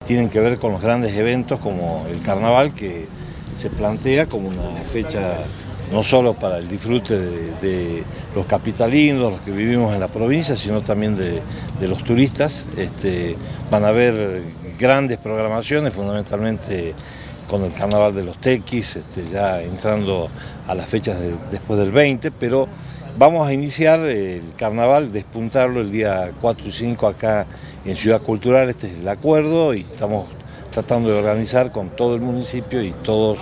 Tienen que ver con los grandes eventos como el carnaval, que se plantea como una fecha no solo para el disfrute de los capitalinos, los que vivimos en la provincia, sino también de los turistas. Van a haber grandes programaciones, fundamentalmente con el carnaval de los tequis, ya entrando a las fechas después del 20, pero vamos a iniciar el carnaval, despuntarlo el día 4 y 5 acá en Ciudad Cultural. Este es el acuerdo y estamos tratando de organizar con todo el municipio y todas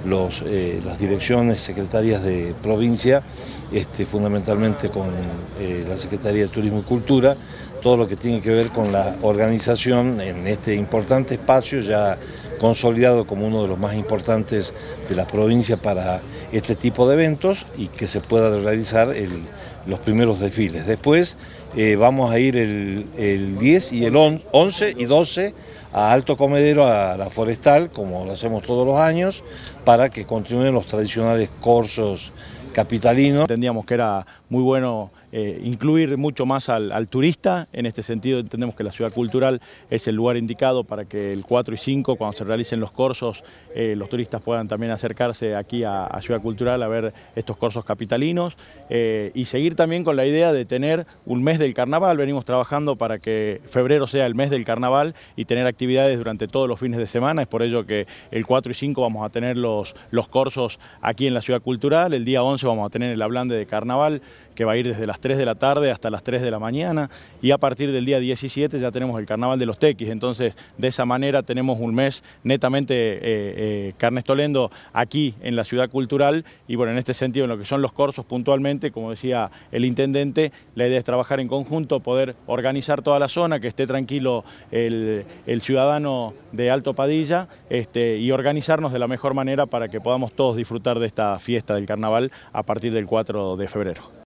las direcciones, secretarías de provincia, fundamentalmente con la Secretaría de Turismo y Cultura, todo lo que tiene que ver con la organización en este importante espacio ya consolidado como uno de los más importantes de la provincia para este tipo de eventos, y que se pueda realizar los primeros desfiles. Después vamos a ir el 10 y el 11 y 12 a Alto Comedero, a la Forestal, como lo hacemos todos los años, para que continúen los tradicionales corsos capitalinos. Entendíamos que era muy bueno incluir mucho más al turista. En este sentido entendemos que la Ciudad Cultural es el lugar indicado para que el 4 y 5, cuando se realicen los corsos, los turistas puedan también acercarse aquí a Ciudad Cultural a ver estos corsos capitalinos, y seguir también con la idea de tener un mes del carnaval. Venimos trabajando para que febrero sea el mes del carnaval y tener actividades durante todos los fines de semana. Es por ello que el 4 y 5 vamos a tener los corsos aquí en la Ciudad Cultural. El día 11 vamos a tener el Ablande de Carnaval, que va a ir desde las 3 de la tarde hasta las 3 de la mañana, y a partir del día 17 ya tenemos el Carnaval de los Tequis. Entonces, de esa manera tenemos un mes netamente carnestolendo aquí en la Ciudad Cultural. Y bueno, en este sentido, en lo que son los corsos puntualmente, como decía el intendente, la idea es trabajar en conjunto, poder organizar toda la zona, que esté tranquilo el ciudadano de Alto Padilla, y organizarnos de la mejor manera para que podamos todos disfrutar de esta fiesta del carnaval a partir del 4 de febrero.